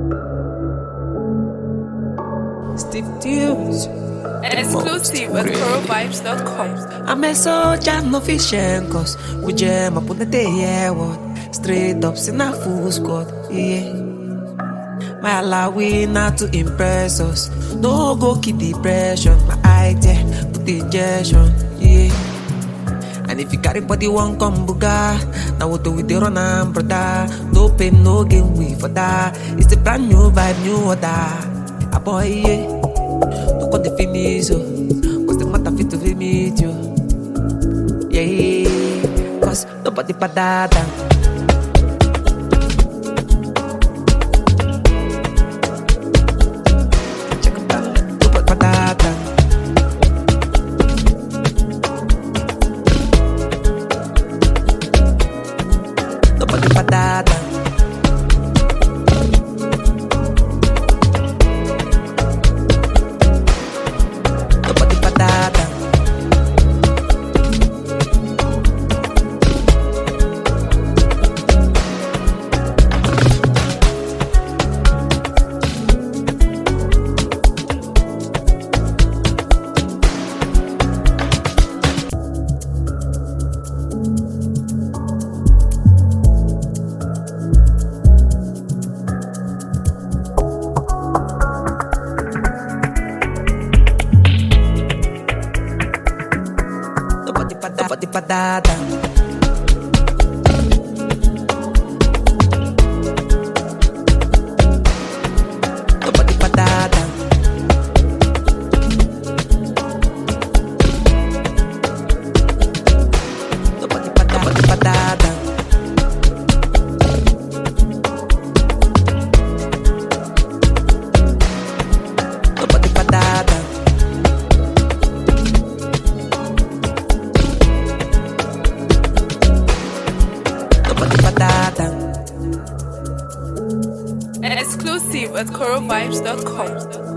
Steve Tunes. Exclusive at corovibes.com. I'm a soldier, no fishing, cause we jam up on the day, yeah, what? Straight up, in a full squad, yeah. My Allah, we not to impress us. No go keep depression, my idea, put the injection, yeah. And if you carry body one come buga, now what do we do run am, brother? No pain, no gain, we for that. It's the brand new vibe, new order. A boy, yeah. Look at the finish, cause the matter fit to meet you. Yeah, cause nobody padada. Check it out, nobody padada. Nobody padada. Nobody padada. Nobody padada. Nobody padada. Nobody padada. Exclusive at corovibes.com.